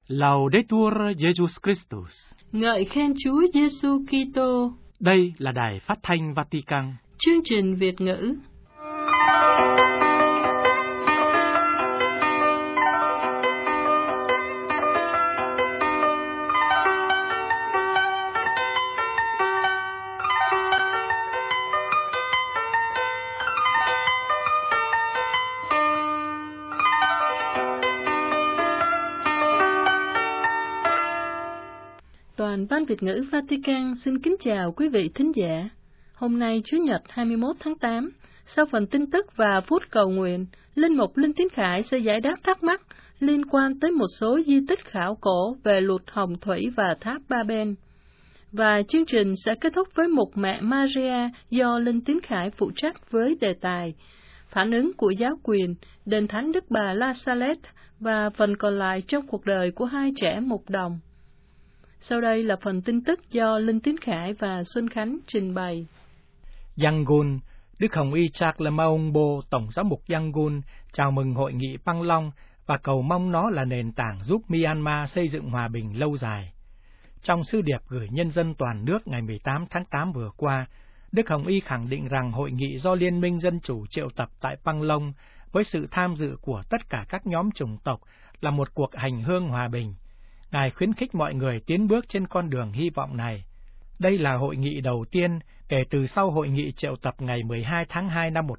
Laudetur Jesus Christus. Ngợi khen Chúa Giêsu Kitô. Đây là Đài Phát thanh Vatican. Chương trình Việt ngữ. Toàn ban Việt ngữ Vatican xin kính chào quý vị thính giả. Hôm nay Chủ nhật 21 tháng 8, sau phần tin tức và phút cầu nguyện, Linh mục Linh Tiến Khải sẽ giải đáp thắc mắc liên quan tới một số di tích khảo cổ về Luật Hồng Thủy và Tháp Ba Ben. Và chương trình sẽ kết thúc với mục Mẹ Maria do Linh Tiến Khải phụ trách với đề tài phản ứng của giáo quyền, đền thánh Đức Bà La Salette và phần còn lại trong cuộc đời của hai trẻ mục đồng. Sau đây là phần tin tức do Linh Tiến Khải và Xuân Khánh trình bày. Yangon, Đức Hồng Y Charles Maungbo, Tổng giám mục Yangon, chào mừng hội nghị Pang Long và cầu mong nó là nền tảng giúp Myanmar xây dựng hòa bình lâu dài. Trong sứ điệp gửi nhân dân toàn nước ngày 18 tháng 8 vừa qua, Đức Hồng Y khẳng định rằng hội nghị do Liên minh Dân chủ triệu tập tại Pang Long với sự tham dự của tất cả các nhóm chủng tộc là một cuộc hành hương hòa bình. Ngài khuyến khích mọi người tiến bước trên con đường hy vọng này. Đây là hội nghị đầu tiên kể từ sau hội nghị triệu tập ngày 12 tháng 2 năm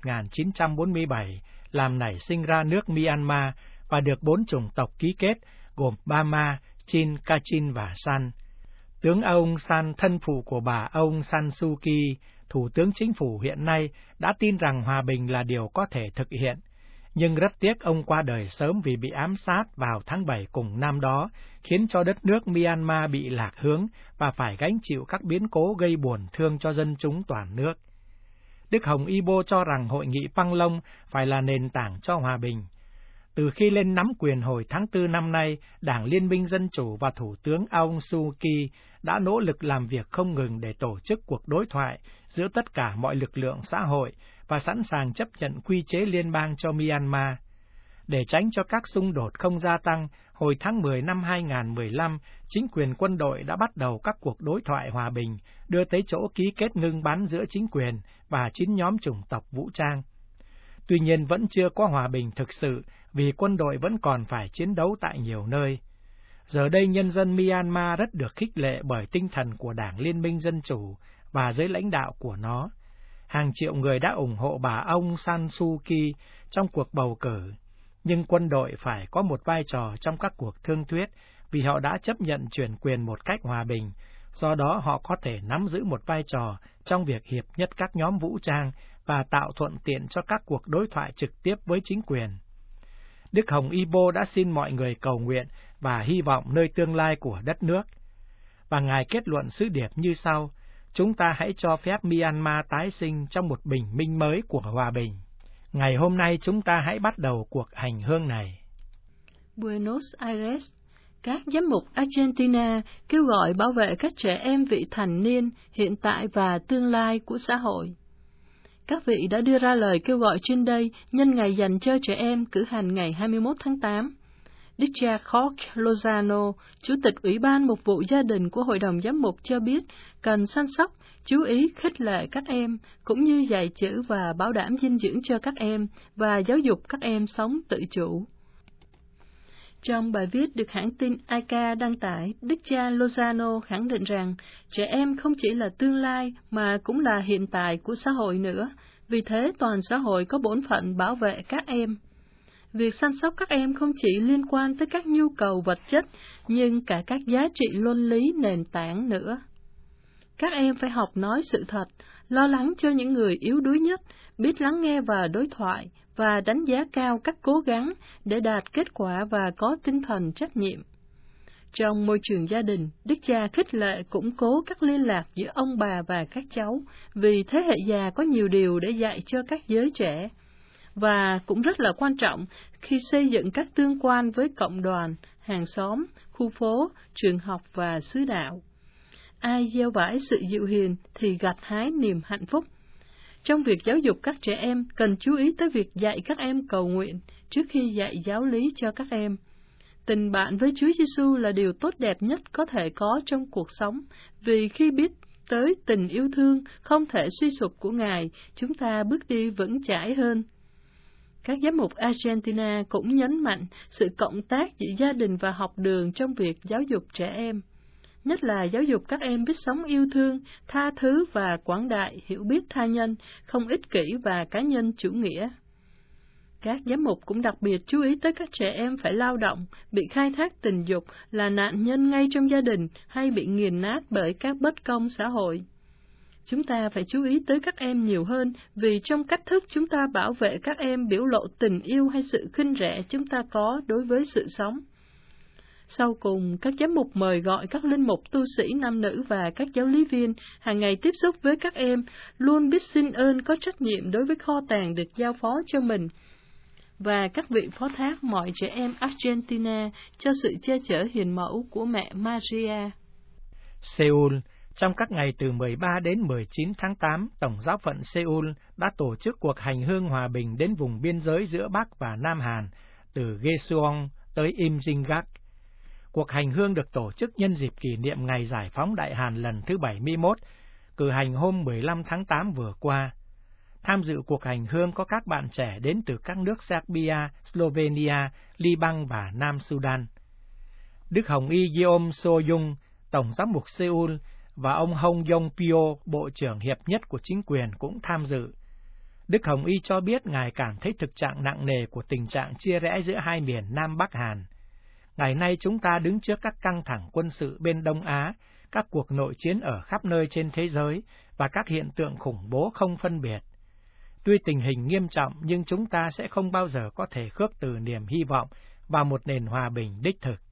1947 làm nảy sinh ra nước Myanmar và được 4 chủng tộc ký kết gồm Bama, Chin, Kachin và San. Tướng Aung San, thân phụ của bà Aung San Suu Kyi, Thủ tướng Chính phủ hiện nay, đã tin rằng hòa bình là điều có thể thực hiện. Nhưng rất tiếc ông qua đời sớm vì bị ám sát vào tháng 7 cùng năm đó, khiến cho đất nước Myanmar bị lạc hướng và phải gánh chịu các biến cố gây buồn thương cho dân chúng toàn nước. Đức Hồng Y Bô cho rằng hội nghị Pang Long phải là nền tảng cho hòa bình. Từ khi lên nắm quyền hồi tháng 4 năm nay, Đảng Liên minh Dân chủ và Thủ tướng Aung San Suu Kyi đã nỗ lực làm việc không ngừng để tổ chức cuộc đối thoại giữa tất cả mọi lực lượng xã hội và sẵn sàng chấp nhận quy chế liên bang cho Myanmar. Để tránh cho các xung đột không gia tăng, hồi tháng 10 năm 2015, chính quyền quân đội đã bắt đầu các cuộc đối thoại hòa bình, đưa tới chỗ ký kết ngưng bắn giữa chính quyền và 9 nhóm chủng tộc vũ trang. Tuy nhiên vẫn chưa có hòa bình thực sự vì quân đội vẫn còn phải chiến đấu tại nhiều nơi. Giờ đây nhân dân Myanmar rất được khích lệ bởi tinh thần của Đảng Liên minh Dân chủ và giới lãnh đạo của nó. Hàng triệu người đã ủng hộ bà Aung San Suu Kyi trong cuộc bầu cử, nhưng quân đội phải có một vai trò trong các cuộc thương thuyết vì họ đã chấp nhận chuyển quyền một cách hòa bình, do đó họ có thể nắm giữ một vai trò trong việc hiệp nhất các nhóm vũ trang và tạo thuận tiện cho các cuộc đối thoại trực tiếp với chính quyền. Đức Hồng Y Bô đã xin mọi người cầu nguyện và hy vọng nơi tương lai của đất nước. Và Ngài kết luận sứ điệp như sau: chúng ta hãy cho phép Myanmar tái sinh trong một bình minh mới của hòa bình. Ngày hôm nay chúng ta hãy bắt đầu cuộc hành hương này. Buenos Aires, các giám mục Argentina kêu gọi bảo vệ các trẻ em vị thành niên, hiện tại và tương lai của xã hội. Các vị đã đưa ra lời kêu gọi trên đây nhân ngày dành cho trẻ em cử hành ngày 21 tháng 8. Đức cha Jorge Lozano, Chủ tịch Ủy ban Mục vụ Gia đình của Hội đồng Giám mục cho biết cần săn sóc, chú ý khích lệ các em, cũng như dạy chữ và bảo đảm dinh dưỡng cho các em và giáo dục các em sống tự chủ. Trong bài viết được hãng tin AICA đăng tải, Đức cha Lozano khẳng định rằng trẻ em không chỉ là tương lai mà cũng là hiện tại của xã hội nữa, vì thế toàn xã hội có bổn phận bảo vệ các em. Việc săn sóc các em không chỉ liên quan tới các nhu cầu vật chất, nhưng cả các giá trị luân lý nền tảng nữa. Các em phải học nói sự thật, lo lắng cho những người yếu đuối nhất, biết lắng nghe và đối thoại, và đánh giá cao các cố gắng để đạt kết quả và có tinh thần trách nhiệm. Trong môi trường gia đình, Đức cha khích lệ củng cố các liên lạc giữa ông bà và các cháu, vì thế hệ già có nhiều điều để dạy cho các giới trẻ. Và cũng rất là quan trọng khi xây dựng các tương quan với cộng đoàn, hàng xóm, khu phố, trường học và xứ đạo. Ai gieo vải sự dịu hiền thì gặt hái niềm hạnh phúc. Trong việc giáo dục các trẻ em, cần chú ý tới việc dạy các em cầu nguyện trước khi dạy giáo lý cho các em. tình bạn với Chúa Giêsu là điều tốt đẹp nhất có thể có trong cuộc sống, vì khi biết tới tình yêu thương không thể suy sụp của Ngài, chúng ta bước đi vững chãi hơn. Các giám mục Argentina cũng nhấn mạnh sự cộng tác giữa gia đình và học đường trong việc giáo dục trẻ em, nhất là giáo dục các em biết sống yêu thương, tha thứ và quảng đại, hiểu biết tha nhân, không ích kỷ và cá nhân chủ nghĩa. Các giám mục cũng đặc biệt chú ý tới các trẻ em phải lao động, bị khai thác tình dục, là nạn nhân ngay trong gia đình hay bị nghiền nát bởi các bất công xã hội. Chúng ta phải chú ý tới các em nhiều hơn, vì trong cách thức chúng ta bảo vệ các em biểu lộ tình yêu hay sự khinh rẻ chúng ta có đối với sự sống. Sau cùng, các giám mục mời gọi các linh mục, tu sĩ nam nữ và các giáo lý viên hàng ngày tiếp xúc với các em, luôn biết xin ơn, có trách nhiệm đối với kho tàng được giao phó cho mình, và các vị phó thác mọi trẻ em Argentina cho sự che chở hiền mẫu của mẹ Maria. Seoul, trong các ngày từ 13 đến 19 tháng 8, Tổng giáo phận Seoul đã tổ chức cuộc hành hương hòa bình đến vùng biên giới giữa Bắc và Nam Hàn, từ Gyeongsang tới Imjingak. Cuộc hành hương được tổ chức nhân dịp kỷ niệm Ngày Giải phóng Đại Hàn lần thứ 71, cử hành hôm 15 tháng 8 vừa qua. Tham dự cuộc hành hương có các bạn trẻ đến từ các nước Serbia, Slovenia, Liban và Nam Sudan. Đức Hồng Y Yeom So-yung, Tổng giám mục Seoul, và ông Hong Yong-pyo, Bộ trưởng Hiệp nhất của chính quyền cũng tham dự. Đức Hồng Y cho biết Ngài cảm thấy thực trạng nặng nề của tình trạng chia rẽ giữa hai miền Nam Bắc Hàn. Ngày nay chúng ta đứng trước các căng thẳng quân sự bên Đông Á, các cuộc nội chiến ở khắp nơi trên thế giới và các hiện tượng khủng bố không phân biệt. Tuy tình hình nghiêm trọng nhưng chúng ta sẽ không bao giờ có thể khước từ niềm hy vọng vào một nền hòa bình đích thực.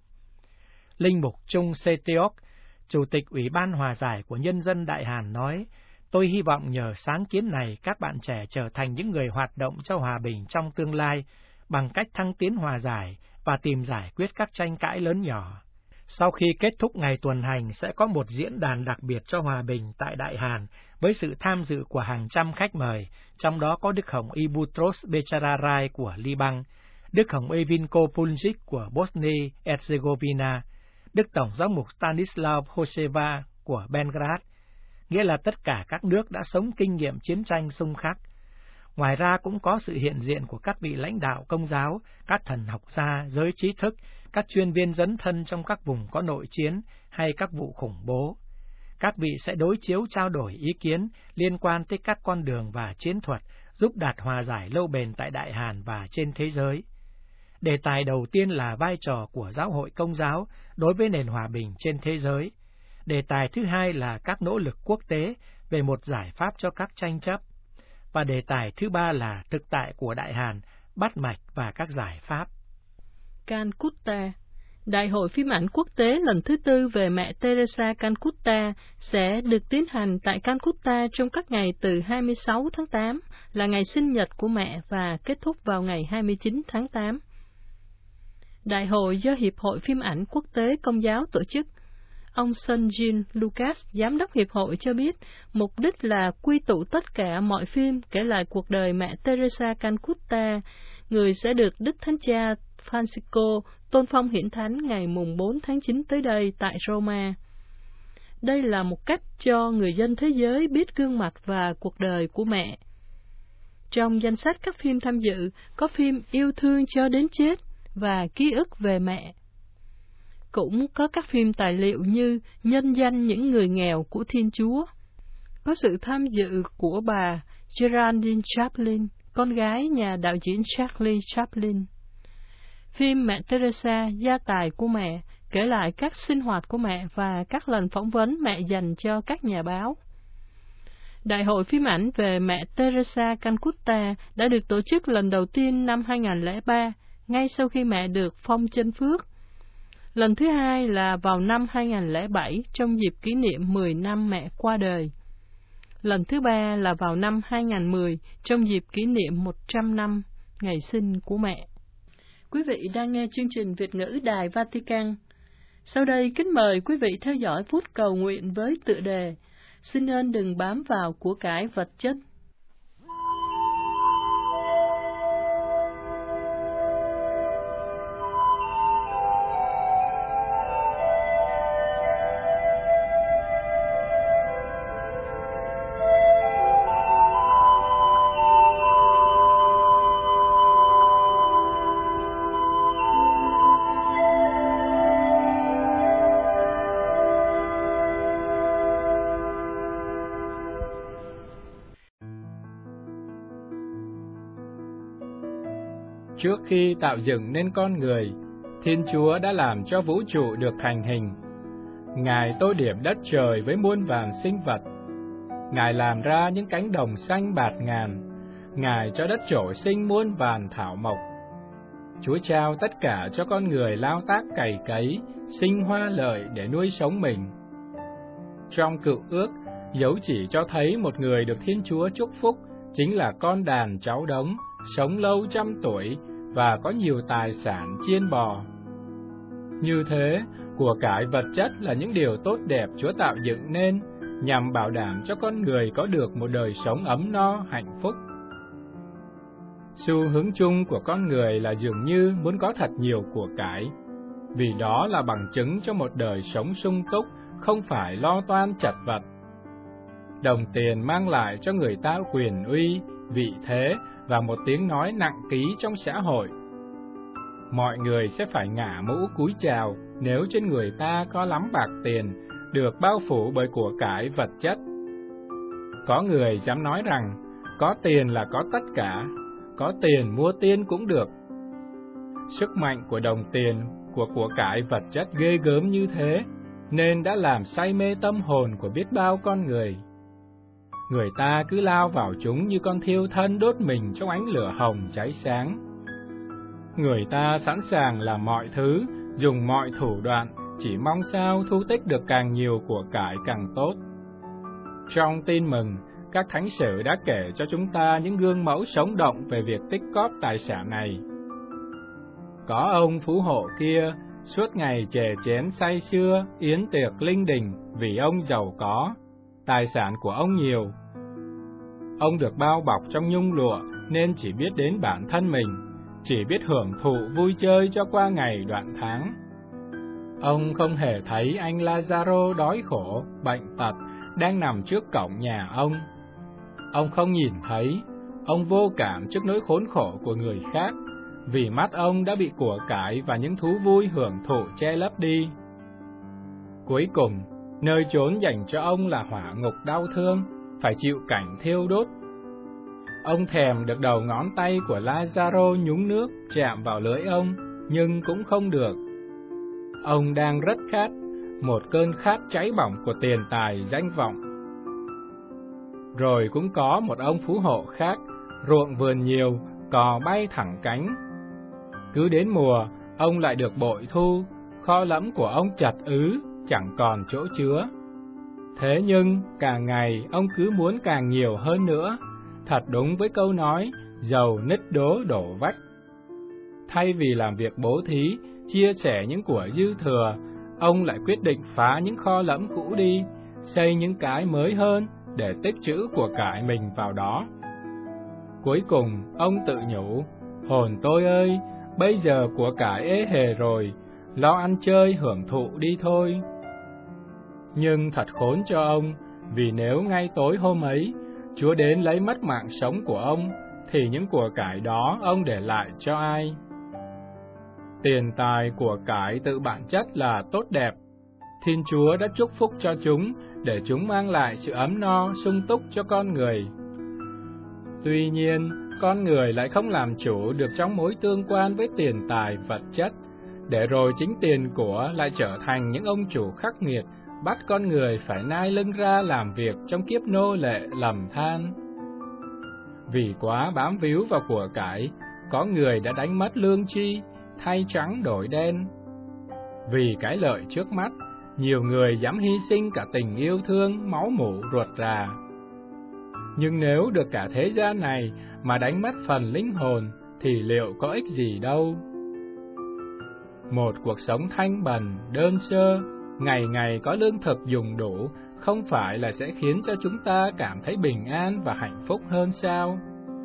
Linh mục Chung Se-teok, Chủ tịch Ủy ban Hòa giải của Nhân dân Đại Hàn nói, tôi hy vọng nhờ sáng kiến này các bạn trẻ trở thành những người hoạt động cho hòa bình trong tương lai bằng cách thăng tiến hòa giải và tìm giải quyết các tranh cãi lớn nhỏ. Sau khi kết thúc ngày tuần hành sẽ có một diễn đàn đặc biệt cho hòa bình tại Đại Hàn với sự tham dự của hàng trăm khách mời, trong đó có Đức Hồng Y Butros Bechararai của Liban, Đức Hồng Y Vinko Puljic của Bosnia-Herzegovina, Đức Tổng giám mục Stanislav Hoseva của Belgrade, nghĩa là tất cả các nước đã sống kinh nghiệm chiến tranh xung khắc. Ngoài ra cũng có sự hiện diện của các vị lãnh đạo Công giáo, các thần học gia, giới trí thức, các chuyên viên dấn thân trong các vùng có nội chiến hay các vụ khủng bố. Các vị sẽ đối chiếu trao đổi ý kiến liên quan tới các con đường và chiến thuật giúp đạt hòa giải lâu bền tại Đại Hàn và trên thế giới. Đề tài đầu tiên là vai trò của giáo hội Công giáo đối với nền hòa bình trên thế giới. Đề tài thứ hai là các nỗ lực quốc tế về một giải pháp cho các tranh chấp. Và đề tài thứ ba là thực tại của Đại Hàn, bắt mạch và các giải pháp. Calcutta. Đại hội phim ảnh quốc tế lần thứ 4 về mẹ Teresa Calcutta sẽ được tiến hành tại Calcutta trong các ngày từ 26 tháng 8, là ngày sinh nhật của mẹ, và kết thúc vào ngày 29 tháng 8. Đại hội do Hiệp hội Phim ảnh Quốc tế Công giáo tổ chức. Ông Sunjin Lucas, Giám đốc Hiệp hội cho biết, mục đích là quy tụ tất cả mọi phim kể lại cuộc đời mẹ Teresa Calcutta, người sẽ được Đức Thánh Cha Francisco tôn phong hiển thánh ngày mùng 4 tháng 9 tới đây tại Roma. Đây là một cách cho người dân thế giới biết gương mặt và cuộc đời của mẹ. Trong danh sách các phim tham dự có phim Yêu thương cho đến chết và Ký ức về mẹ. Cũng có các phim tài liệu như Nhân danh những người nghèo của Thiên Chúa. Có sự tham dự của bà Geraldine Chaplin, con gái nhà đạo diễn Charlie Chaplin. Phim Mẹ Teresa, gia tài của mẹ, kể lại các sinh hoạt của mẹ và các lần phỏng vấn mẹ dành cho các nhà báo. Đại hội phim ảnh về mẹ Teresa Calcutta đã được tổ chức lần đầu tiên năm 2003, ngay sau khi mẹ được phong chân phước. Lần thứ hai là vào năm 2007 trong dịp kỷ niệm 10 năm mẹ qua đời. Lần thứ ba là vào năm 2010 trong dịp kỷ niệm 100 năm ngày sinh của mẹ. Quý vị đang nghe chương trình Việt ngữ Đài Vatican. Sau đây kính mời quý vị theo dõi phút cầu nguyện với tựa đề Xin ơn đừng bám vào của cải vật chất. Trước khi tạo dựng nên con người, Thiên Chúa đã làm cho vũ trụ được thành hình. Ngài tô điểm đất trời với muôn vàn sinh vật. Ngài làm ra những cánh đồng xanh bạt ngàn. Ngài cho đất trổ sinh muôn vàn thảo mộc. Chúa trao tất cả cho con người lao tác cày cấy, sinh hoa lợi để nuôi sống mình. Trong Cựu Ước, dấu chỉ cho thấy một người được Thiên Chúa chúc phúc chính là con đàn cháu đống, sống lâu 100 tuổi và có nhiều tài sản chiên bò. Như thế, của cải vật chất là những điều tốt đẹp Chúa tạo dựng nên, nhằm bảo đảm cho con người có được một đời sống ấm no, hạnh phúc. Xu hướng chung của con người là dường như muốn có thật nhiều của cải, vì đó là bằng chứng cho một đời sống sung túc, không phải lo toan chật vật. Đồng tiền mang lại cho người ta quyền uy, vị thế và một tiếng nói nặng ký trong xã hội. Mọi người sẽ phải ngả mũ cúi chào nếu trên người ta có lắm bạc tiền, được bao phủ bởi của cải vật chất. Có người dám nói rằng, có tiền là có tất cả, có tiền mua tiên cũng được. Sức mạnh của đồng tiền, của cải vật chất ghê gớm như thế, nên đã làm say mê tâm hồn của biết bao con người. Người ta cứ lao vào chúng như con thiêu thân đốt mình trong ánh lửa hồng cháy sáng. Người ta sẵn sàng làm mọi thứ, dùng mọi thủ đoạn, chỉ mong sao thu tích được càng nhiều của cải càng tốt. Trong Tin Mừng, các thánh sử đã kể cho chúng ta những gương mẫu sống động về việc tích cóp tài sản này. Có ông phú hộ kia, suốt ngày chè chén say sưa, yến tiệc linh đình vì ông giàu có, tài sản của ông nhiều. Ông được bao bọc trong nhung lụa nên chỉ biết đến bản thân mình, chỉ biết hưởng thụ vui chơi cho qua ngày đoạn tháng. Ông không hề thấy anh Lazaro đói khổ, bệnh tật, đang nằm trước cổng nhà ông. Ông không nhìn thấy, ông vô cảm trước nỗi khốn khổ của người khác, vì mắt ông đã bị của cải và những thú vui hưởng thụ che lấp đi. Cuối cùng, nơi chốn dành cho ông là hỏa ngục đau thương, phải chịu cảnh thiêu đốt. Ông thèm được đầu ngón tay của Lazaro nhúng nước chạm vào lưỡi ông, nhưng cũng không được. Ông đang rất khát, một cơn khát cháy bỏng của tiền tài danh vọng. Rồi cũng có một ông phú hộ khác, ruộng vườn nhiều, cò bay thẳng cánh. Cứ đến mùa, ông lại được bội thu, kho lẫm của ông chật ứ, chẳng còn chỗ chứa. Thế nhưng, càng ngày ông cứ muốn càng nhiều hơn nữa, thật đúng với câu nói, giàu nứt đố đổ vách. Thay vì làm việc bố thí, chia sẻ những của dư thừa, ông lại quyết định phá những kho lẫm cũ đi, xây những cái mới hơn để tích trữ của cải mình vào đó. Cuối cùng, ông tự nhủ, hồn tôi ơi, bây giờ của cải ế hề rồi, lo ăn chơi hưởng thụ đi thôi. Nhưng thật khốn cho ông, vì nếu ngay tối hôm ấy, Chúa đến lấy mất mạng sống của ông, thì những của cải đó ông để lại cho ai? Tiền tài của cải tự bản chất là tốt đẹp. Thiên Chúa đã chúc phúc cho chúng, để chúng mang lại sự ấm no, sung túc cho con người. Tuy nhiên, con người lại không làm chủ được trong mối tương quan với tiền tài vật chất, để rồi chính tiền của lại trở thành những ông chủ khắc nghiệt, bắt con người phải nai lưng ra làm việc trong kiếp nô lệ lầm than. Vì quá bám víu vào của cải, có người đã đánh mất lương tri, thay trắng đổi đen. Vì cái lợi trước mắt, nhiều người dám hy sinh cả tình yêu thương, máu mủ ruột rà. Nhưng nếu được cả thế gian này mà đánh mất phần linh hồn, thì liệu có ích gì đâu? Một cuộc sống thanh bần, đơn sơ, ngày ngày có lương thực dùng đủ, không phải là sẽ khiến cho chúng ta cảm thấy bình an và hạnh phúc hơn sao?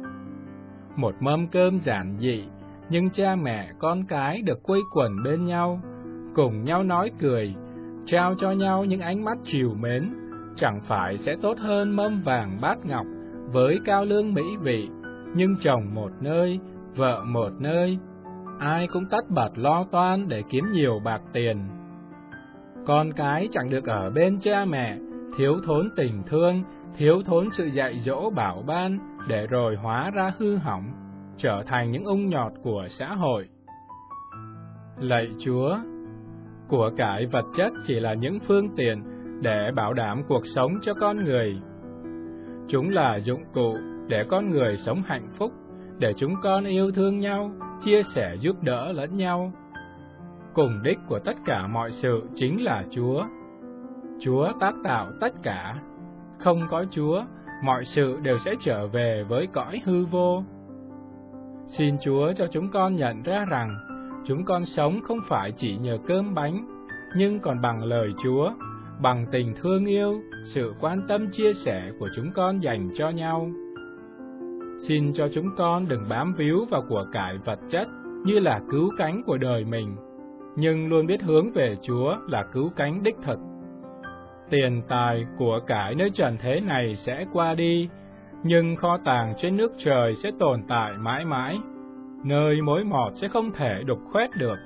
Một mâm cơm giản dị, nhưng cha mẹ con cái được quây quần bên nhau, cùng nhau nói cười, trao cho nhau những ánh mắt trìu mến, chẳng phải sẽ tốt hơn mâm vàng bát ngọc với cao lương mỹ vị, nhưng chồng một nơi, vợ một nơi, ai cũng tất bật lo toan để kiếm nhiều bạc tiền. Con cái chẳng được ở bên cha mẹ, thiếu thốn tình thương, thiếu thốn sự dạy dỗ bảo ban, để rồi hóa ra hư hỏng, trở thành những ung nhọt của xã hội. Lạy Chúa, của cải vật chất chỉ là những phương tiện để bảo đảm cuộc sống cho con người. Chúng là dụng cụ để con người sống hạnh phúc, để chúng con yêu thương nhau, chia sẻ giúp đỡ lẫn nhau. Cùng đích của tất cả mọi sự chính là Chúa. Chúa tác tạo tất cả. Không có Chúa, mọi sự đều sẽ trở về với cõi hư vô. Xin Chúa cho chúng con nhận ra rằng chúng con sống không phải chỉ nhờ cơm bánh, nhưng còn bằng lời Chúa, bằng tình thương yêu, sự quan tâm chia sẻ của chúng con dành cho nhau. Xin cho chúng con đừng bám víu vào của cải vật chất như là cứu cánh của đời mình, nhưng luôn biết hướng về Chúa là cứu cánh đích thực. Tiền tài, của cải nơi trần thế này sẽ qua đi, nhưng kho tàng trên nước trời sẽ tồn tại mãi mãi, nơi mối mọt sẽ không thể đục khoét được.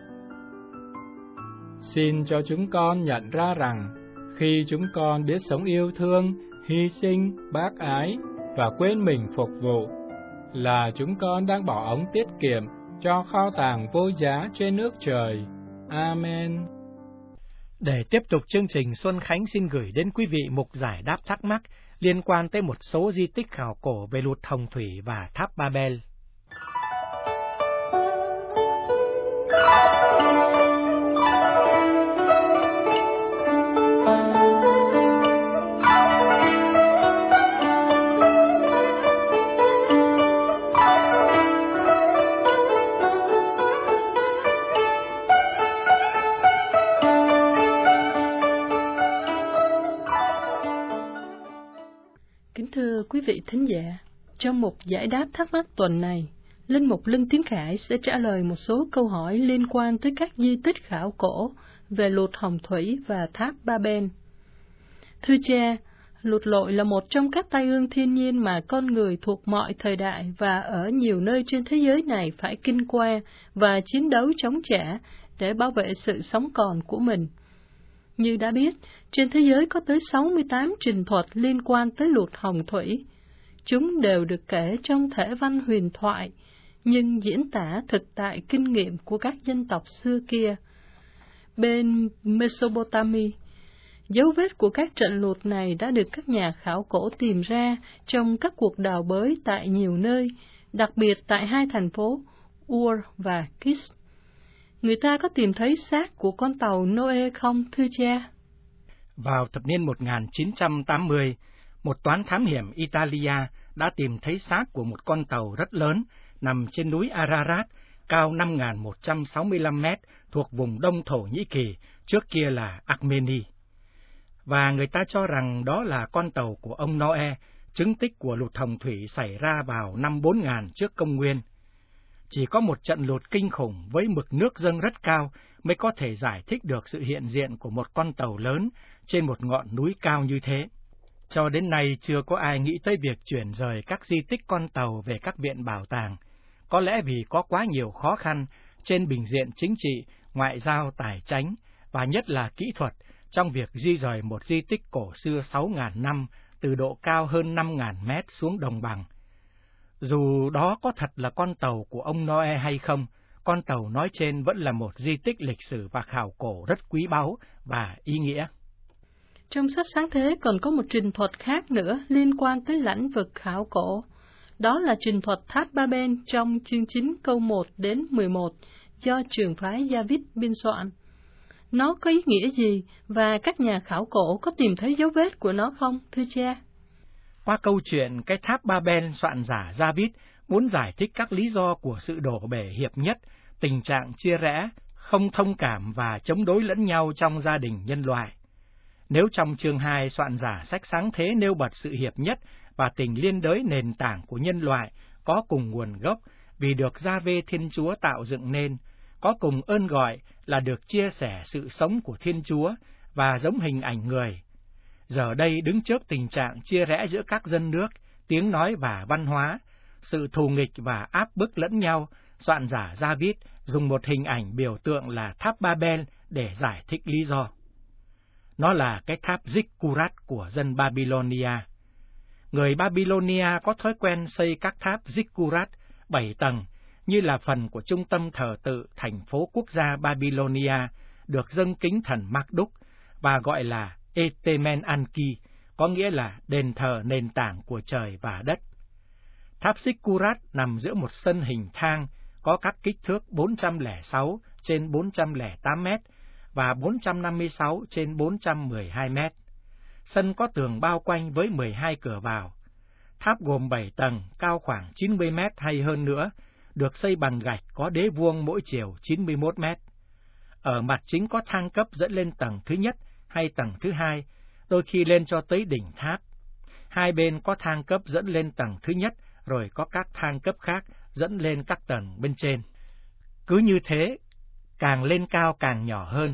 Xin cho chúng con nhận ra rằng, khi chúng con biết sống yêu thương, hy sinh, bác ái và quên mình phục vụ, là chúng con đang bỏ ống tiết kiệm cho kho tàng vô giá trên nước trời. Amen. Để tiếp tục chương trình, Xuân Khánh xin gửi đến quý vị mục giải đáp thắc mắc liên quan tới một số di tích khảo cổ về Lụt Hồng Thủy và Tháp Ba-bel. Thưa quý vị thính giả, trong mục giải đáp thắc mắc tuần này, Linh mục Linh Tiến Khải sẽ trả lời một số câu hỏi liên quan tới các di tích khảo cổ về Lụt Hồng Thủy và Tháp Ba-bel. Thưa cha, lụt lội là một trong các tai ương thiên nhiên mà con người thuộc mọi thời đại và ở nhiều nơi trên thế giới này phải kinh qua và chiến đấu chống trả để bảo vệ sự sống còn của mình. Như đã biết, trên thế giới có tới 68 trình thuật liên quan tới Lụt Hồng Thủy. Chúng đều được kể trong thể văn huyền thoại, nhưng diễn tả thực tại kinh nghiệm của các dân tộc xưa kia. Bên Mesopotamia, dấu vết của các trận lụt này đã được các nhà khảo cổ tìm ra trong các cuộc đào bới tại nhiều nơi, đặc biệt tại hai thành phố Ur và Kish. Người ta có tìm thấy xác của con tàu Noe không, thưa cha? Vào thập niên 1980, một toán thám hiểm Italia đã tìm thấy xác của một con tàu rất lớn nằm trên núi Ararat, cao 5.165 mét, thuộc vùng Đông Thổ Nhĩ Kỳ, trước kia là Armenia. Và người ta cho rằng đó là con tàu của ông Noe, chứng tích của Lụt Hồng Thủy xảy ra vào năm 4000 trước công nguyên. Chỉ có một trận lụt kinh khủng với mực nước dâng rất cao mới có thể giải thích được sự hiện diện của một con tàu lớn trên một ngọn núi cao như thế. Cho đến nay chưa có ai nghĩ tới việc chuyển rời các di tích con tàu về các viện bảo tàng, có lẽ vì có quá nhiều khó khăn trên bình diện chính trị, ngoại giao, tài chánh và nhất là kỹ thuật trong việc di rời một di tích cổ xưa 6.000 năm từ độ cao hơn 5.000 mét xuống đồng bằng. Dù đó có thật là con tàu của ông Noe hay không, con tàu nói trên vẫn là một di tích lịch sử và khảo cổ rất quý báu và ý nghĩa. Trong sách Sáng Thế còn có một trình thuật khác nữa liên quan tới lãnh vực khảo cổ. Đó là trình thuật Tháp Ba-bel trong chương 9 câu 1 đến 11 do trường phái David biên soạn. Nó có ý nghĩa gì và các nhà khảo cổ có tìm thấy dấu vết của nó không, thưa cha? Qua câu chuyện cái tháp Ba-bel, soạn giả David muốn giải thích các lý do của sự đổ bể hiệp nhất, tình trạng chia rẽ, không thông cảm và chống đối lẫn nhau trong gia đình nhân loại. Nếu trong chương 2, soạn giả sách Sáng Thế nêu bật sự hiệp nhất và tình liên đới nền tảng của nhân loại có cùng nguồn gốc vì được Gia-vê Thiên Chúa tạo dựng nên, có cùng ơn gọi là được chia sẻ sự sống của Thiên Chúa và giống hình ảnh người. Giờ đây đứng trước tình trạng chia rẽ giữa các dân nước, tiếng nói và văn hóa, sự thù nghịch và áp bức lẫn nhau, soạn giả David dùng một hình ảnh biểu tượng là tháp Ba-bel để giải thích lý do. Nó là cái tháp Zikkurat của dân Babylonia. Người Babylonia có thói quen xây các tháp Zikkurat 7 tầng, như là phần của trung tâm thờ tự thành phố quốc gia Babylonia, được dâng kính thần Marduk và gọi là Etemenanki, có nghĩa là đền thờ nền tảng của trời và đất. Tháp Zikkurat nằm giữa một sân hình thang có các kích thước 406 trên 408 mét và 456 trên 412 mét. Sân có tường bao quanh với 12 cửa vào. Tháp gồm 7 tầng, cao khoảng 90 mét hay hơn nữa, được xây bằng gạch có đế vuông mỗi chiều 91 mét. Ở mặt chính có thang cấp dẫn lên tầng thứ nhất hay tầng thứ hai, đôi khi lên cho tới đỉnh tháp. Hai bên có thang cấp dẫn lên tầng thứ nhất, rồi có các thang cấp khác dẫn lên các tầng bên trên. Cứ như thế, càng lên cao càng nhỏ hơn.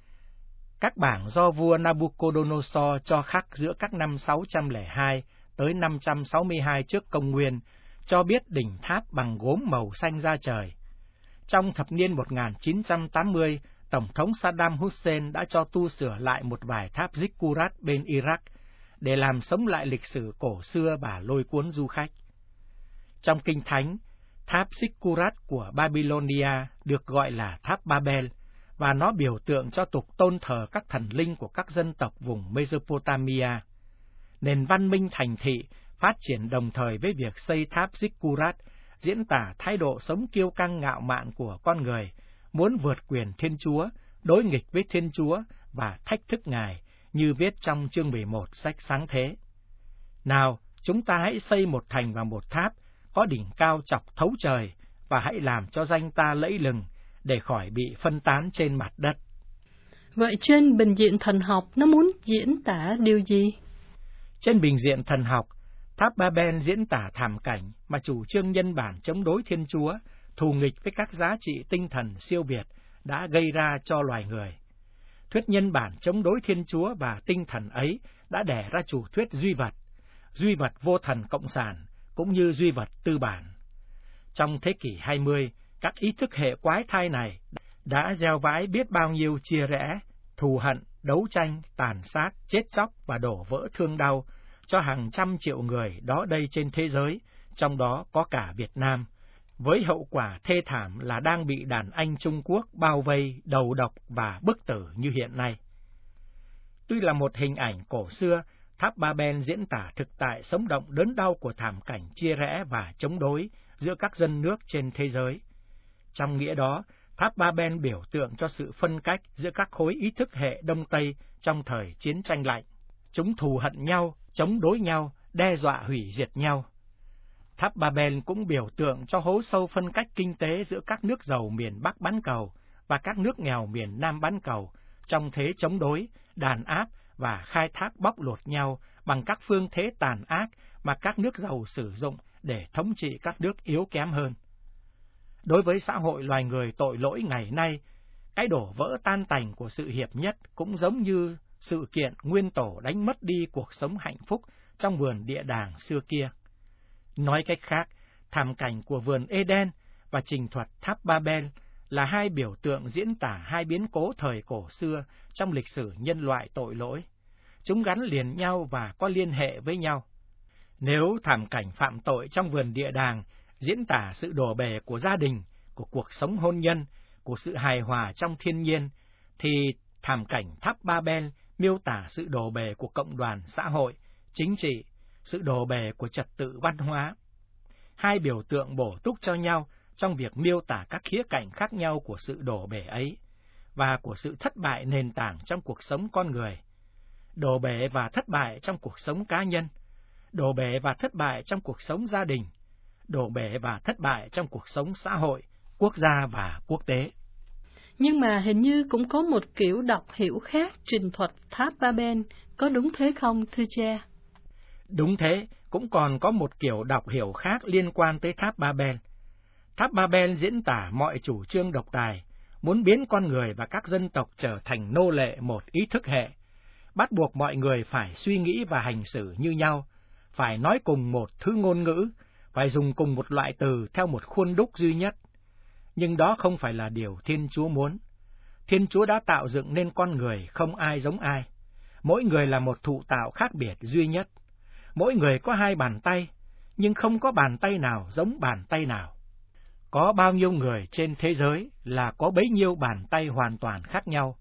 Các bảng do vua Nabucodonosor cho khắc giữa các năm 602 tới 562 trước công nguyên cho biết đỉnh tháp bằng gốm màu xanh da trời. Trong thập niên 1980, Tổng thống Saddam Hussein đã cho tu sửa lại một vài tháp Zikkurat bên Iraq để làm sống lại lịch sử cổ xưa và lôi cuốn du khách. Trong Kinh Thánh, tháp Zikkurat của Babylonia được gọi là tháp Babel, và nó biểu tượng cho tục tôn thờ các thần linh của các dân tộc vùng Mesopotamia. Nền văn minh thành thị phát triển đồng thời với việc xây tháp Zikkurat, diễn tả thái độ sống kiêu căng ngạo mạn của con người, muốn vượt quyền Thiên Chúa, đối nghịch với Thiên Chúa và thách thức Ngài, như viết trong chương 11 sách Sáng Thế. Nào, chúng ta hãy xây một thành và một tháp, có đỉnh cao chọc thấu trời, và hãy làm cho danh ta lẫy lừng, để khỏi bị phân tán trên mặt đất. Vậy trên bình diện thần học, nó muốn diễn tả điều gì? Trên bình diện thần học, tháp Babel diễn tả thảm cảnh mà chủ trương nhân bản chống đối Thiên Chúa, thù nghịch với các giá trị tinh thần siêu việt đã gây ra cho loài người. Thuyết nhân bản chống đối Thiên Chúa và tinh thần ấy đã đẻ ra chủ thuyết duy vật vô thần cộng sản, cũng như duy vật tư bản. Trong thế kỷ 20, các ý thức hệ quái thai này đã gieo vãi biết bao nhiêu chia rẽ, thù hận, đấu tranh, tàn sát, chết chóc và đổ vỡ thương đau cho hàng trăm triệu người đó đây trên thế giới, trong đó có cả Việt Nam, với hậu quả thê thảm là đang bị đàn anh Trung Quốc bao vây, đầu độc và bức tử như hiện nay. Tuy là một hình ảnh cổ xưa, tháp Babel diễn tả thực tại sống động đớn đau của thảm cảnh chia rẽ và chống đối giữa các dân nước trên thế giới. Trong nghĩa đó, tháp Babel biểu tượng cho sự phân cách giữa các khối ý thức hệ Đông Tây trong thời chiến tranh lạnh. Chúng thù hận nhau, chống đối nhau, đe dọa hủy diệt nhau. Tháp Babel cũng biểu tượng cho hố sâu phân cách kinh tế giữa các nước giàu miền Bắc bán cầu và các nước nghèo miền Nam bán cầu, trong thế chống đối, đàn áp và khai thác bóc lột nhau bằng các phương thế tàn ác mà các nước giàu sử dụng để thống trị các nước yếu kém hơn. Đối với xã hội loài người tội lỗi ngày nay, cái đổ vỡ tan tành của sự hiệp nhất cũng giống như sự kiện nguyên tổ đánh mất đi cuộc sống hạnh phúc trong vườn địa đàng xưa kia. Nói cách khác, thảm cảnh của vườn Eden và trình thuật tháp Babel là hai biểu tượng diễn tả hai biến cố thời cổ xưa trong lịch sử nhân loại tội lỗi. Chúng gắn liền nhau và có liên hệ với nhau. Nếu thảm cảnh phạm tội trong vườn địa đàng diễn tả sự đổ bể của gia đình, của cuộc sống hôn nhân, của sự hài hòa trong thiên nhiên, thì thảm cảnh tháp Babel miêu tả sự đổ bể của cộng đoàn xã hội, chính trị, sự đổ bể của trật tự văn hóa. Hai biểu tượng bổ túc cho nhau trong việc miêu tả các khía cạnh khác nhau của sự đổ bể ấy, và của sự thất bại nền tảng trong cuộc sống con người. Đổ bể và thất bại trong cuộc sống cá nhân, đổ bể và thất bại trong cuộc sống gia đình, đổ bể và thất bại trong cuộc sống xã hội, quốc gia và quốc tế. Nhưng mà hình như cũng có một kiểu đọc hiểu khác trình thuật tháp Babel, có đúng thế không, thưa cha? Đúng thế, cũng còn có một kiểu đọc hiểu khác liên quan tới tháp Babel. Tháp Babel diễn tả mọi chủ trương độc tài, muốn biến con người và các dân tộc trở thành nô lệ một ý thức hệ, bắt buộc mọi người phải suy nghĩ và hành xử như nhau, phải nói cùng một thứ ngôn ngữ, phải dùng cùng một loại từ theo một khuôn đúc duy nhất. Nhưng đó không phải là điều Thiên Chúa muốn. Thiên Chúa đã tạo dựng nên con người không ai giống ai. Mỗi người là một thụ tạo khác biệt duy nhất. Mỗi người có hai bàn tay, nhưng không có bàn tay nào giống bàn tay nào. Có bao nhiêu người trên thế giới là có bấy nhiêu bàn tay hoàn toàn khác nhau,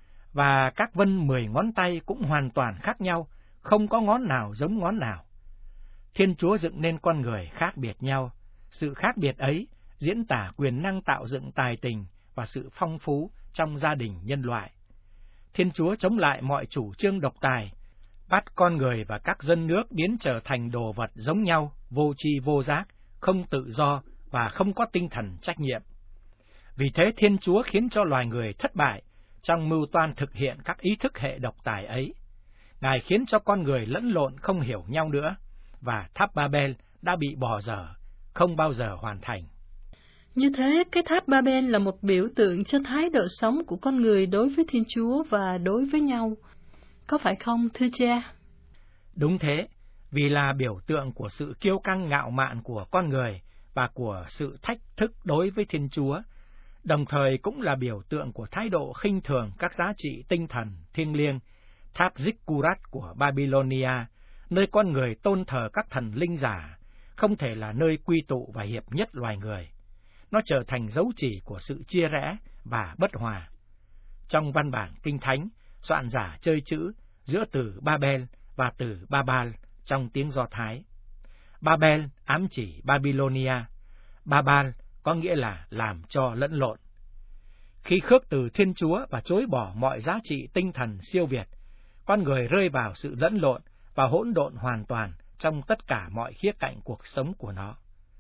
và các vân 10 ngón tay cũng hoàn toàn khác nhau, không có ngón nào giống ngón nào. Thiên Chúa dựng nên con người khác biệt nhau, sự khác biệt ấy diễn tả quyền năng tạo dựng tài tình và sự phong phú trong gia đình nhân loại. Thiên Chúa chống lại mọi chủ trương độc tài, bắt con người và các dân nước biến trở thành đồ vật giống nhau, vô tri vô giác, không tự do và không có tinh thần trách nhiệm. Vì thế Thiên Chúa khiến cho loài người thất bại trong mưu toan thực hiện các ý thức hệ độc tài ấy. Ngài khiến cho con người lẫn lộn không hiểu nhau nữa, và tháp Babel đã bị bỏ dở, không bao giờ hoàn thành. Như thế, cái tháp Babel là một biểu tượng cho thái độ sống của con người đối với Thiên Chúa và đối với nhau. Có phải không, thưa cha? Đúng thế, vì là biểu tượng của sự kiêu căng ngạo mạn của con người và của sự thách thức đối với Thiên Chúa, đồng thời cũng là biểu tượng của thái độ khinh thường các giá trị tinh thần thiêng liêng, tháp Zikkurat của Babylonia, nơi con người tôn thờ các thần linh giả, không thể là nơi quy tụ và hiệp nhất loài người. Nó trở thành dấu chỉ của sự chia rẽ và bất hòa. Trong văn bản Kinh Thánh, soạn giả chơi chữ giữa từ Babel và từ Babal trong tiếng Do Thái. Babel ám chỉ Babylonia, Babal có nghĩa là làm cho lẫn lộn. Khi khước từ Thiên Chúa và chối bỏ mọi giá trị tinh thần siêu việt, con người rơi vào sự lẫn lộn và hỗn độn hoàn toàn trong tất cả mọi khía cạnh cuộc sống của nó.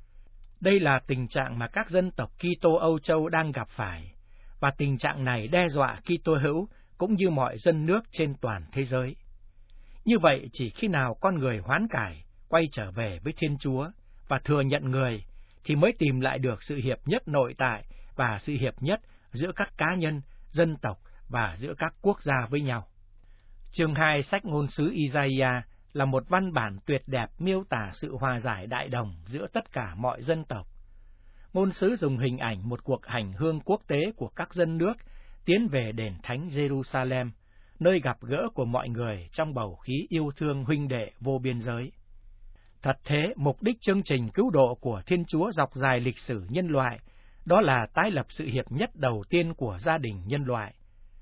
Đây là tình trạng mà các dân tộc Kitô Âu Châu đang gặp phải, và tình trạng này đe dọa Kitô hữu cũng như mọi dân nước trên toàn thế giới. Như vậy, chỉ khi nào con người hoán cải, quay trở về với Thiên Chúa và thừa nhận người, thì mới tìm lại được sự hiệp nhất nội tại và sự hiệp nhất giữa các cá nhân, dân tộc và giữa các quốc gia với nhau. Chương 2 sách ngôn sứ Isaiah là một văn bản tuyệt đẹp miêu tả sự hòa giải đại đồng giữa tất cả mọi dân tộc. Ngôn sứ dùng hình ảnh một cuộc hành hương quốc tế của các dân nước tiến về đền thánh Jerusalem, nơi gặp gỡ của mọi người trong bầu khí yêu thương huynh đệ vô biên giới. Thật thế, mục đích chương trình cứu độ của Thiên Chúa dọc dài lịch sử nhân loại, đó là tái lập sự hiệp nhất đầu tiên của gia đình nhân loại.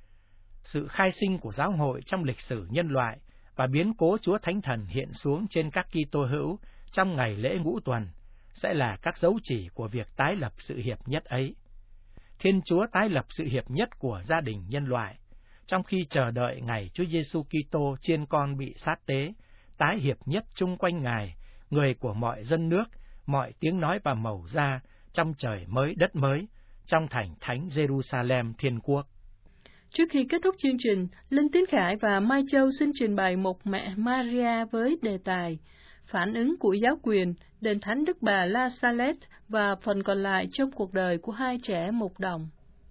Sự khai sinh của giáo hội trong lịch sử nhân loại và biến cố Chúa Thánh Thần hiện xuống trên các Kitô hữu trong ngày lễ ngũ tuần sẽ là các dấu chỉ của việc tái lập sự hiệp nhất ấy. Thiên Chúa tái lập sự hiệp nhất của gia đình nhân loại, trong khi chờ đợi ngày Chúa Giêsu Kitô chiên con bị sát tế, tái hiệp nhất chung quanh Ngài, người của mọi dân nước, mọi tiếng nói và màu da, trong trời mới đất mới, trong thành thánh Jerusalem Thiên Quốc. Trước khi kết thúc chương trình, Linh Tiến Khải và Mai Châu xin trình bày một mẹ Maria với đề tài phản ứng của giáo quyền, đền thánh Đức Bà La Salette và phần còn lại trong cuộc đời của hai trẻ mục đồng.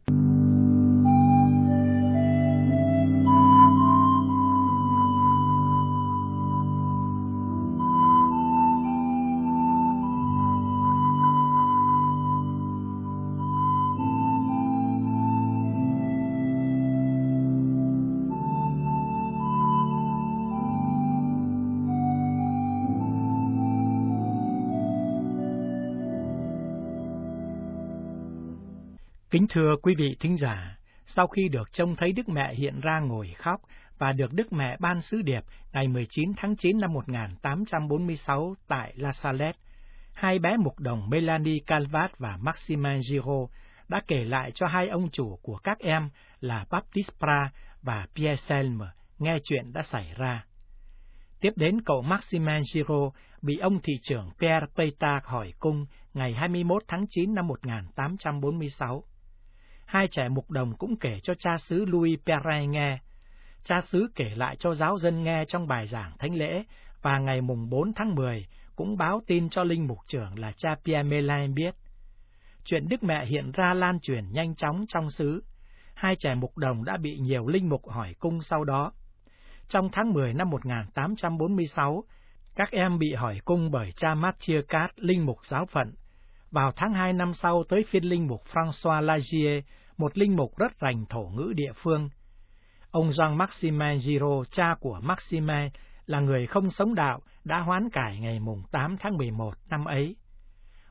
Kính thưa quý vị thính giả, sau khi được trông thấy Đức Mẹ hiện ra ngồi khóc và được Đức Mẹ ban sứ điệp ngày 19 tháng 9 năm 1846 tại La Salette, hai bé mục đồng Melanie Calvat và Maximin Giraud đã kể lại cho hai ông chủ của các em là Baptiste Prat và Pierre Selme nghe chuyện đã xảy ra. Tiếp đến cậu Maximin Giraud bị ông thị trưởng Pierre Peytard hỏi cung ngày 21 tháng 9 năm 1846. Hai trẻ mục đồng cũng kể cho cha xứ Louis Perrin nghe. Cha xứ kể lại cho giáo dân nghe trong bài giảng thánh lễ, và ngày mùng 4 tháng 10 cũng báo tin cho linh mục trưởng là cha Pierre Mélin biết. Chuyện Đức Mẹ hiện ra lan truyền nhanh chóng trong xứ. Hai trẻ mục đồng đã bị nhiều linh mục hỏi cung sau đó. Trong tháng 10 năm 1846, các em bị hỏi cung bởi cha Mathieu Cát, linh mục giáo phận. Vào tháng 2 năm sau tới phiên linh mục François Lagier, một linh mục rất rành thổ ngữ địa phương. Ông Jean-Maximin Giraud, cha của Maximin, là người không sống đạo, đã hoán cải ngày mùng 8 tháng 11 năm ấy.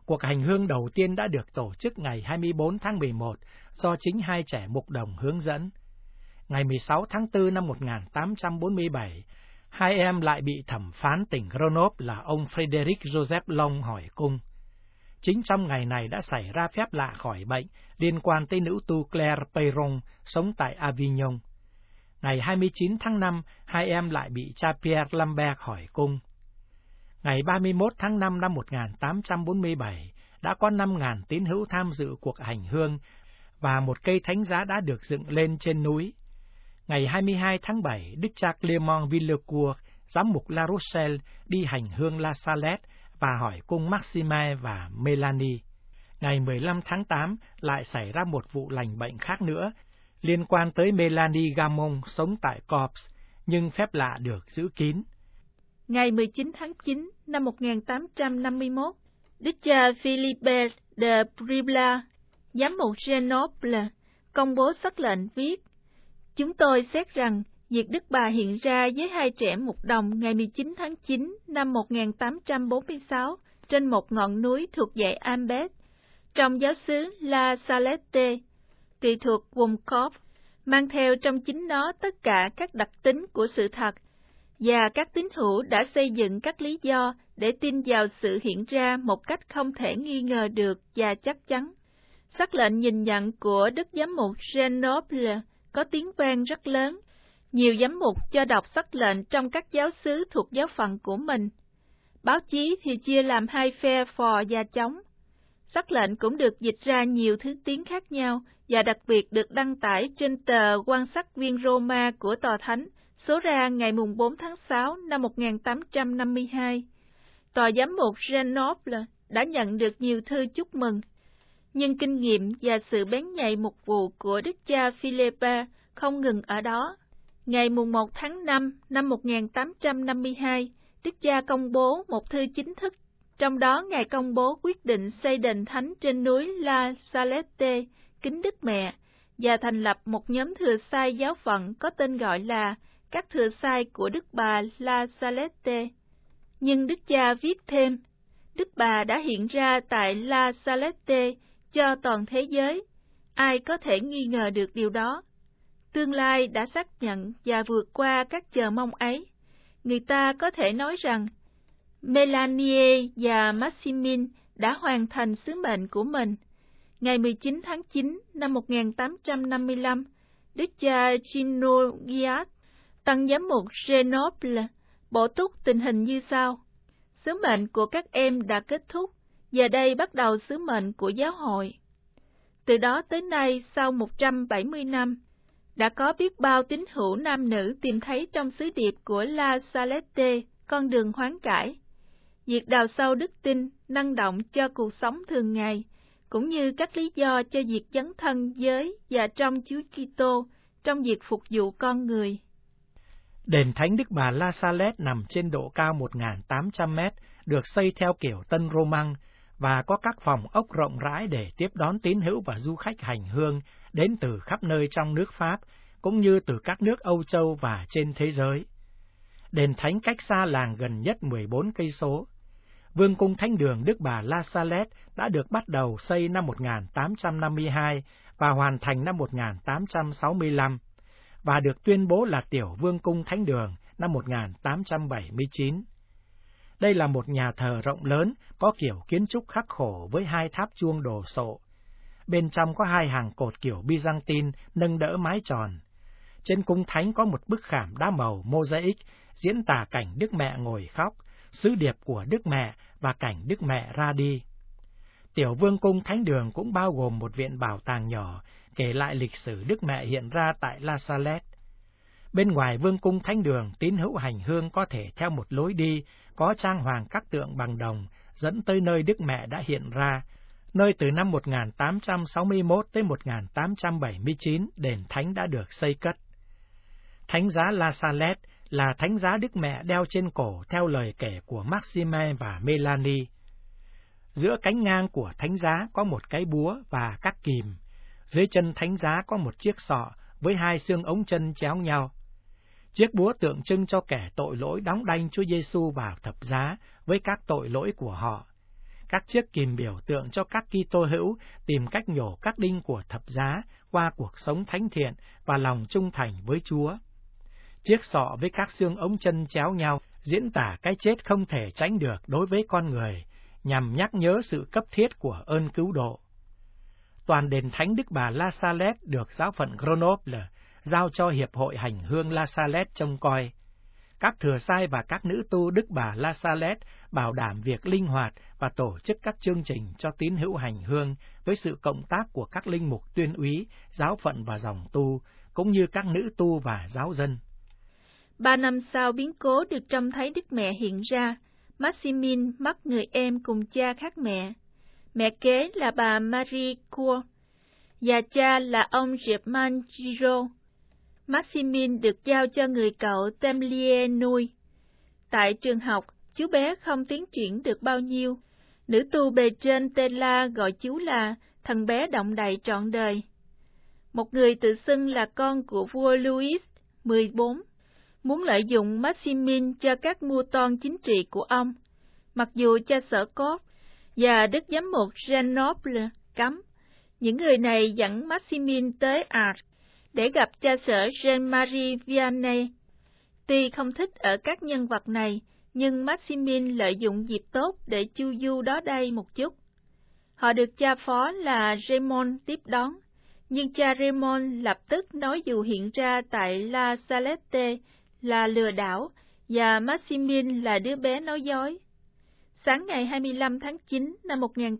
Cuộc hành hương đầu tiên đã được tổ chức ngày 24 tháng 11 do chính hai trẻ mục đồng hướng dẫn. Ngày 16 tháng 4 năm 1847, hai em lại bị thẩm phán tỉnh Grenoble là ông Frédéric Joseph Long hỏi cung. Chính trong ngày này đã xảy ra phép lạ khỏi bệnh liên quan tới nữ tu Claire Peyron sống tại Avignon. Ngày 29 tháng 5, hai em lại bị cha Pierre Lambert hỏi cung. Ngày 31 tháng 5 năm 1847, đã có 5.000 tín hữu tham dự cuộc hành hương và một cây thánh giá đã được dựng lên trên núi. Ngày 22 tháng 7, Đức cha Clément Villecourt, giám mục La Rochelle, đi hành hương La Salette và hỏi cung Maxime và Melanie. Ngày 15 tháng 8 lại xảy ra một vụ lành bệnh khác nữa, liên quan tới Melanie Gamon sống tại Corps, nhưng phép lạ được giữ kín. Ngày 19 tháng 9 năm 1851, Đức cha Philippe de Bribla, giám mục Grenoble, công bố sắc lệnh viết: Chúng tôi xét rằng việc Đức Bà hiện ra với hai trẻ mục đồng ngày 19 tháng 9 năm 1846 trên một ngọn núi thuộc dãy Ambet, trong giáo xứ La Salette, tùy thuộc vùng Corps, mang theo trong chính nó tất cả các đặc tính của sự thật, và các tín hữu đã xây dựng các lý do để tin vào sự hiện ra một cách không thể nghi ngờ được và chắc chắn. Sắc lệnh nhìn nhận của Đức Giám mục Grenoble có tiếng vang rất lớn. Nhiều giám mục cho đọc sắc lệnh trong các giáo xứ thuộc giáo phận của mình. Báo chí thì chia làm hai phe phò và chống. Sắc lệnh cũng được dịch ra nhiều thứ tiếng khác nhau và đặc biệt được đăng tải trên tờ Quan sát viên Roma của Tòa Thánh, số ra ngày 4 tháng 6 năm 1852. Tòa giám mục Grenoble đã nhận được nhiều thư chúc mừng. Nhưng kinh nghiệm và sự bén nhạy mục vụ của Đức cha Philippe không ngừng ở đó. Ngày 1 tháng 5 năm 1852, Đức cha công bố một thư chính thức, trong đó Ngài công bố quyết định xây đền thánh trên núi La Salette, kính Đức Mẹ, và thành lập một nhóm thừa sai giáo phận có tên gọi là các thừa sai của Đức Bà La Salette. Nhưng Đức cha viết thêm, Đức Bà đã hiện ra tại La Salette cho toàn thế giới. Ai có thể nghi ngờ được điều đó? Tương lai đã xác nhận và vượt qua các chờ mong ấy. Người ta có thể nói rằng Melanie và Maximine đã hoàn thành sứ mệnh của mình. Ngày 19 tháng 9 năm 1855, Đức cha Gino Giat, tăng giám mục Grenoble, bổ túc tình hình như sau: Sứ mệnh của các em đã kết thúc, giờ đây bắt đầu sứ mệnh của giáo hội. Từ đó tới nay, sau 170 năm, đã có biết bao tín hữu nam nữ tìm thấy trong sứ điệp của La Salette con đường hoán cải. Việc đào sâu đức tin, năng động cho cuộc sống thường ngày, cũng như các lý do cho việc dấn thân với và trong Chúa Kitô trong việc phục vụ con người. Đền thánh Đức Bà La Salette nằm trên độ cao 1.800 mét, được xây theo kiểu Tân Roman và có các phòng ốc rộng rãi để tiếp đón tín hữu và du khách hành hương đến từ khắp nơi trong nước Pháp, cũng như từ các nước Âu Châu và trên thế giới. Đền thánh cách xa làng gần nhất 14 cây số. Vương cung Thánh đường Đức Bà La Salette đã được bắt đầu xây năm 1852 và hoàn thành năm 1865, và được tuyên bố là Tiểu Vương cung Thánh đường năm 1879. Đây là một nhà thờ rộng lớn, có kiểu kiến trúc khắc khổ với hai tháp chuông đồ sộ. Bên trong có hai hàng cột kiểu Byzantine nâng đỡ mái tròn. Trên cung thánh có một bức khảm đá màu mosaic diễn tả cảnh Đức Mẹ ngồi khóc, sứ điệp của Đức Mẹ và cảnh Đức Mẹ ra đi. Tiểu Vương cung Thánh đường cũng bao gồm một viện bảo tàng nhỏ kể lại lịch sử Đức Mẹ hiện ra tại La Salette. Bên ngoài Vương cung Thánh đường, tín hữu hành hương có thể theo một lối đi có trang hoàng các tượng bằng đồng dẫn tới nơi Đức Mẹ đã hiện ra, nơi từ năm 1861 tới 1879 đền thánh đã được xây cất. Thánh giá La Salette là thánh giá Đức Mẹ đeo trên cổ theo lời kể của Maxime và Melanie. Giữa cánh ngang của thánh giá có một cái búa và các kìm. Dưới chân thánh giá có một chiếc sọ với hai xương ống chân chéo nhau. Chiếc búa tượng trưng cho kẻ tội lỗi đóng đanh Chúa Giêsu vào thập giá với các tội lỗi của họ. các chiếc kìm biểu tượng cho các Kitô hữu tìm cách nhổ các đinh của thập giá qua cuộc sống thánh thiện và lòng trung thành với Chúa. Chiếc sọ với các xương ống chân chéo nhau diễn tả cái chết không thể tránh được đối với con người, nhằm nhắc nhớ sự cấp thiết của ơn cứu độ. Toàn đền thánh Đức Bà La Salette được giáo phận Grenoble giao cho Hiệp hội Hành hương La Salette trông coi. Các thừa sai và các nữ tu Đức Bà La Salette bảo đảm việc linh hoạt và tổ chức các chương trình cho tín hữu hành hương với sự cộng tác của các linh mục tuyên úy, giáo phận và dòng tu, cũng như các nữ tu và giáo dân. 3 năm sau biến cố được trông thấy Đức Mẹ hiện ra, Maximin mất người em cùng cha khác mẹ. Mẹ kế là bà Marie Cour, và cha là ông Germain Giraud. Maximin được giao cho người cậu Temlier nuôi. Tại trường học, chú bé không tiến triển được bao nhiêu. Nữ tu bề trên tên La gọi chú là thằng bé động đậy trọn đời. Một người tự xưng là con của vua Louis XIV, muốn lợi dụng Maximin cho các mưu toan chính trị của ông, mặc dù cha Sở Cốt và Đức Giám mục Grenoble cấm. Những người này dẫn Maximin tới Ars để gặp cha Sở Jean-Marie Vianney. Tuy không thích ở các nhân vật này, nhưng Maximin lợi dụng dịp tốt để chu du đó đây một chút. Họ được cha phó là Raymond tiếp đón, nhưng cha Raymond lập tức nói dù hiện ra tại La Salette là lừa đảo và Maximin là đứa bé nói dối. Sáng ngày 25 tháng 9 năm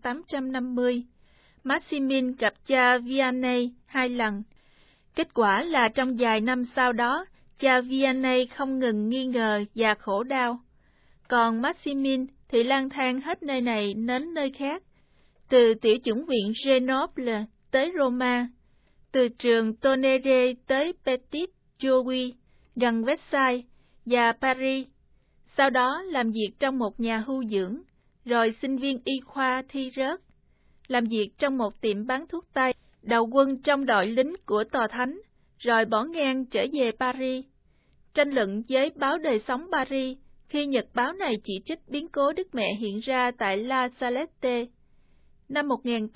1850, Maximin gặp cha Vianney 2 lần. Kết quả là trong vài năm sau đó, cha Vianney không ngừng nghi ngờ và khổ đau. Còn Maximin thì lang thang hết nơi này đến nơi khác, từ tiểu chủng viện Grenoble tới Roma, từ trường Tonnerre tới Petit Jouy, gần Versailles và Paris. Sau đó làm việc trong một nhà hưu dưỡng, rồi sinh viên y khoa thi rớt. Làm việc trong một tiệm bán thuốc tây, đầu quân trong đội lính của Tòa Thánh, rồi bỏ ngang trở về Paris. Tranh luận với báo Đời Sống Paris khi nhật báo này chỉ trích biến cố Đức Mẹ hiện ra tại La Salette. Năm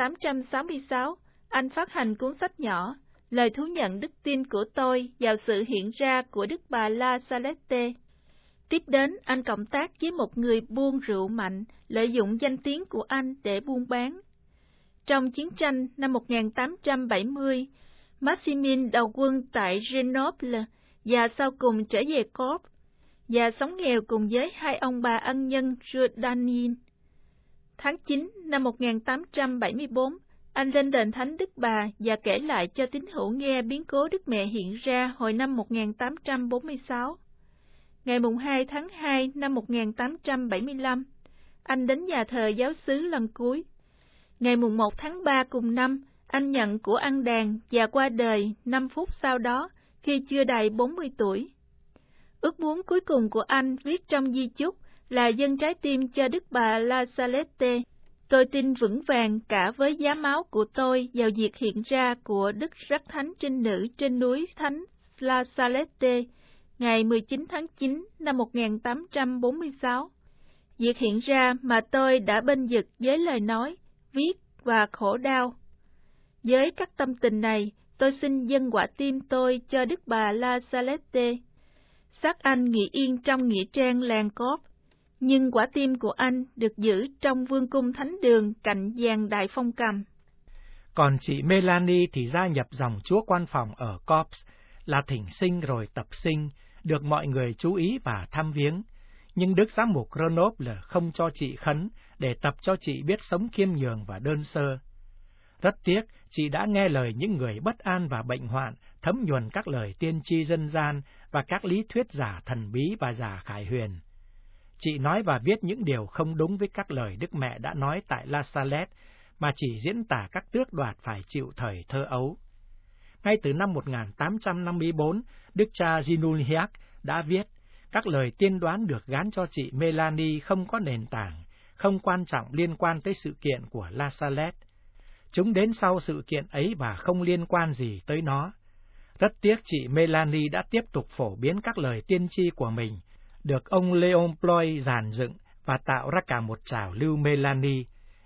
1866, anh phát hành cuốn sách nhỏ, Lời thú nhận đức tin của tôi vào sự hiện ra của Đức Bà La Salette. Tiếp đến, anh cộng tác với một người buôn rượu mạnh, lợi dụng danh tiếng của anh để buôn bán. Trong chiến tranh năm 1870, Maximin đầu quân tại Grenoble và sau cùng trở về Corp, và sống nghèo cùng với 2 ông bà ân nhân Jourdanin. Tháng 9 năm 1874, anh lên đền Thánh Đức Bà và kể lại cho tín hữu nghe biến cố Đức Mẹ hiện ra hồi năm 1846. Ngày 2 tháng 2 năm 1875, anh đến nhà thờ giáo xứ lần cuối. Ngày 1 tháng 3 cùng năm, anh nhận của ăn đàn và qua đời 5 phút sau đó khi chưa đầy 40 tuổi. Ước muốn cuối cùng của anh viết trong di chúc là dâng trái tim cho Đức Bà La Salette. Tôi tin vững vàng cả với giá máu của tôi vào việc hiện ra của Đức Rắc Thánh Trinh Nữ trên núi Thánh La Salette, ngày 19 tháng 9 năm 1846. Việc hiện ra mà tôi đã bênh vực với lời nói, viết và khổ đau. Với các tâm tình này, tôi xin dâng quả tim tôi cho Đức Bà La Salette. Xác anh nghỉ yên trong nghĩa trang làng Corp, nhưng quả tim của anh được giữ trong vương cung thánh đường cạnh giàn đại phong cầm. Còn chị Melanie thì gia nhập dòng chúa quan phòng ở Corps, là thỉnh sinh rồi tập sinh, được mọi người chú ý và thăm viếng. Nhưng Đức Giám mục Grenoble không cho chị khấn để tập cho chị biết sống khiêm nhường và đơn sơ. Rất tiếc, chị đã nghe lời những người bất an và bệnh hoạn, thấm nhuần các lời tiên tri dân gian và các lý thuyết giả thần bí và giả khải huyền. Chị nói và viết những điều không đúng với các lời Đức Mẹ đã nói tại La Salette, mà chỉ diễn tả các tước đoạt phải chịu thời thơ ấu. Ngay từ năm 1854, Đức cha Ginuliac đã viết, các lời tiên đoán được gán cho chị Melanie không có nền tảng, không quan trọng liên quan tới sự kiện của La Salette. Chúng đến sau sự kiện ấy và không liên quan gì tới nó. Rất tiếc chị Melanie đã tiếp tục phổ biến các lời tiên tri của mình, được ông Leon Bloy dàn dựng và tạo ra cả một trào lưu Melanie,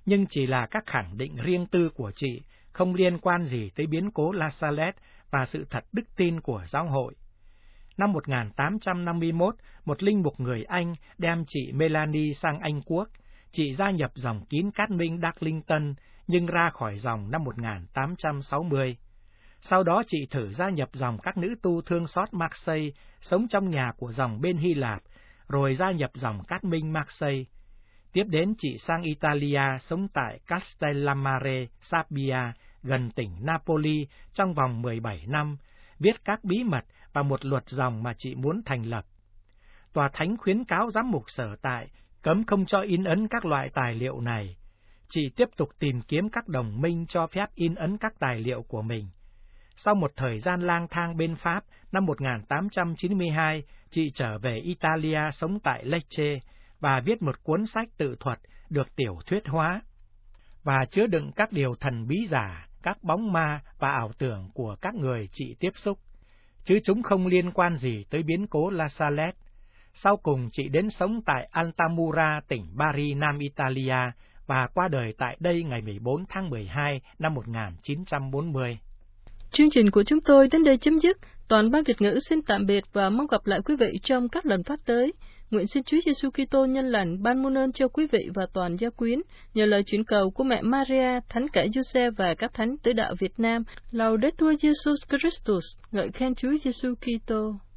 nhưng chỉ là các khẳng định riêng tư của chị, không liên quan gì tới biến cố La Salette và sự thật đức tin của giáo hội. Năm 1851, một linh mục người Anh đem chị Melanie sang Anh Quốc. Chị gia nhập dòng kín Cát Minh Darlington, nhưng ra khỏi dòng năm 1860. Sau đó chị thử gia nhập dòng các nữ tu thương xót Marseille, sống trong nhà của dòng bên Hy Lạp, rồi gia nhập dòng Cát Minh Marseille. Tiếp đến chị sang Italia, sống tại Castellammare Sabbia, gần tỉnh Napoli, trong vòng 17 năm, viết các bí mật và một luật dòng mà chị muốn thành lập. Tòa Thánh khuyến cáo giám mục sở tại cấm không cho in ấn các loại tài liệu này. Chị tiếp tục tìm kiếm các đồng minh cho phép in ấn các tài liệu của mình. Sau một thời gian lang thang bên Pháp, năm 1892, chị trở về Italia sống tại Lecce và viết một cuốn sách tự thuật được tiểu thuyết hóa và chứa đựng các điều thần bí giả, các bóng ma và ảo tưởng của các người chị tiếp xúc, chứ chúng không liên quan gì tới biến cố La Salette. Sau cùng chị đến sống tại Altamura, tỉnh Bari, Nam Italia và qua đời tại đây ngày 14 tháng 12 năm 1940. Chương trình của chúng tôi đến đây chấm dứt. Toàn ban Việt ngữ xin tạm biệt và mong gặp lại quý vị trong các lần phát tới. Nguyện xin Chúa Giêsu Kitô nhân lành ban muôn ơn cho quý vị và toàn gia quyến, nhờ lời chuyển cầu của mẹ Maria, Thánh cả Giuse và các thánh tử đạo Việt Nam. Laudetur Jesus Christus, ngợi khen Chúa Giêsu Kitô.